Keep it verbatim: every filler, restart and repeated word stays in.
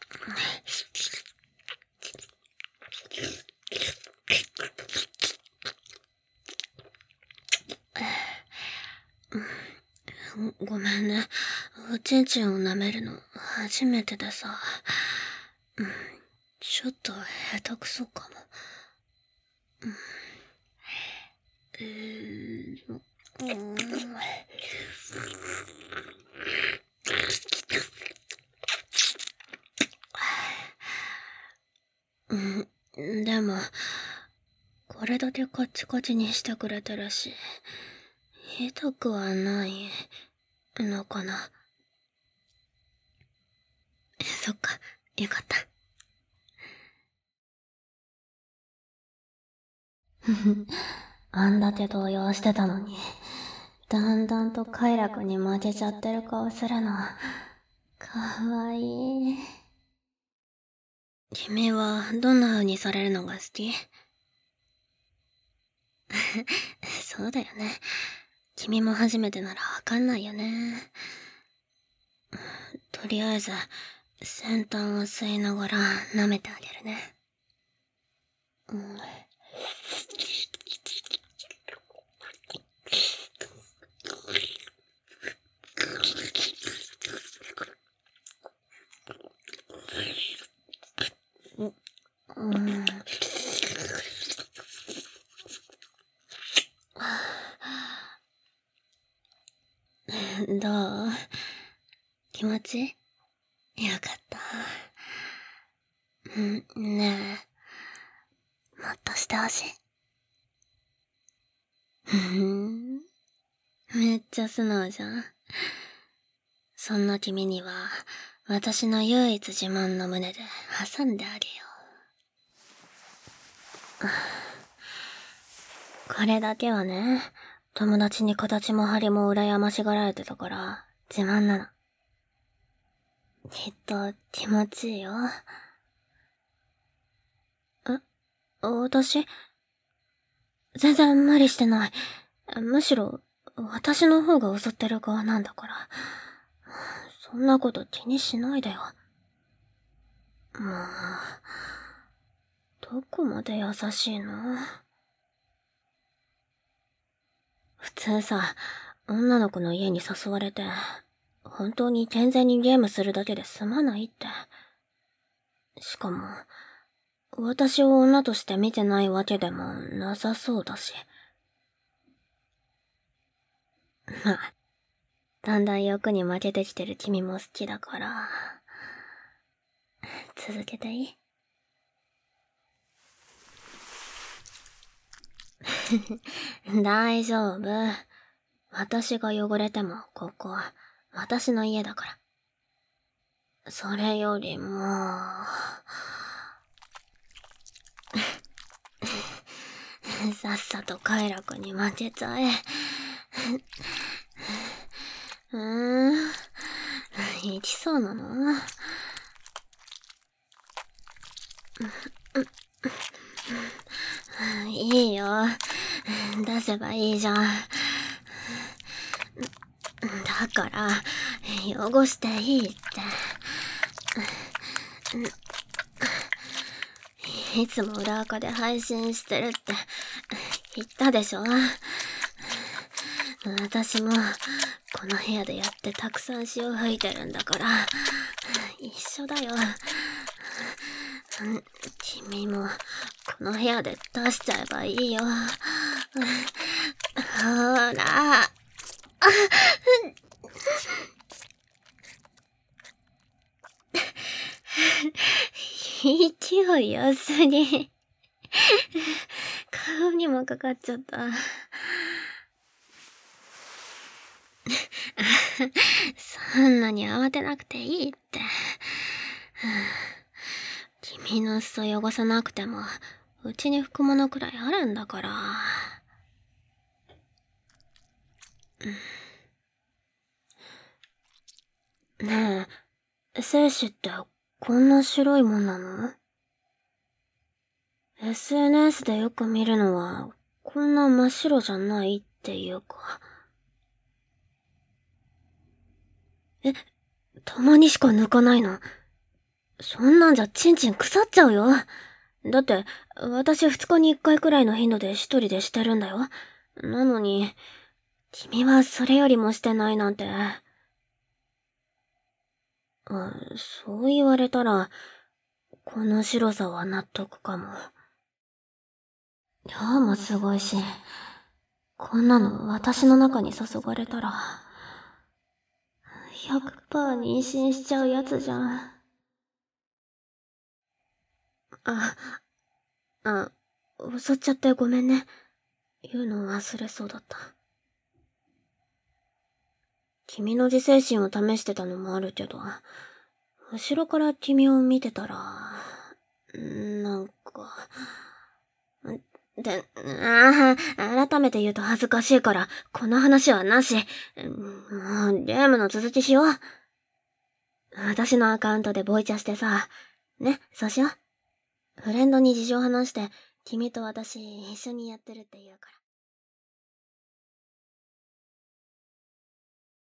ごめんね。おちんちんを舐めるの初めてでさ。ちょっと下手くそかも。うーん。うん、でも、これだけカッチカチにしてくれてるし、痛くはないのかな。そっか、よかった。あんだけ動揺してたのに、だんだんと快楽に負けちゃってる顔するの、かわいい。君はどんな風にされるのが好き？そうだよね。君も初めてならわかんないよね。とりあえず、先端を吸いながら舐めてあげるね。うん。うん。どう？気持ちいい？よかった。ん、ねえ、もっとしてほしい。ふふん。めっちゃ素直じゃん。そんな君には、私の唯一自慢の胸で挟んであげよう。これだけはね、友達に形も張りも羨ましがられてたから、自慢なの。きっと気持ちいいよ。え、私？全然無理してない。むしろ、私の方が襲ってる側なんだから。そんなこと気にしないでよ。もう、どこまで優しいの？普通さ、女の子の家に誘われて、本当に健全にゲームするだけで済まないって。しかも、私を女として見てないわけでもなさそうだし。まあ、だんだん欲に負けてきてる君も好きだから、続けていい？大丈夫。私が汚れてもここは私の家だから。それよりもさっさと快楽に負けちゃえ。うーん、行きそうなの？いいよ。出せばいいじゃん。だから、汚していいって。いつも裏垢で配信してるって言ったでしょ？私もこの部屋でやってたくさん潮吹いてるんだから一緒だよ。君もこの部屋で出しちゃえばいいよ。ほら。勢い良すぎ。顔にもかかっちゃった。そんなに慌てなくていいって。君の裾汚さなくてもうちに拭くものくらいあるんだから。ねえ、精子ってこんな白いもんなの？ エスエヌエス でよく見るのはこんな真っ白じゃないっていうか。え、たまにしか抜かないの？ そんなんじゃチンチン腐っちゃうよ。だって、私二日に一回くらいの頻度で一人でしてるんだよ。なのに、君はそれよりもしてないなんて。あ、そう言われたら、この白さは納得かも。量もすごいし、こんなの私の中に注がれたら、ひゃくパーセント妊娠しちゃうやつじゃん。あ、あ、襲っちゃってごめんね。言うの忘れそうだった。君の自制心を試してたのもあるけど、後ろから君を見てたら、なんか、で、ああ、改めて言うと恥ずかしいから、この話はなし。もう、ゲームの続きしよう。私のアカウントでボイチャしてさ。ね、そうしよう。フレンドに事情話して、君と私一緒にやってるって言うから。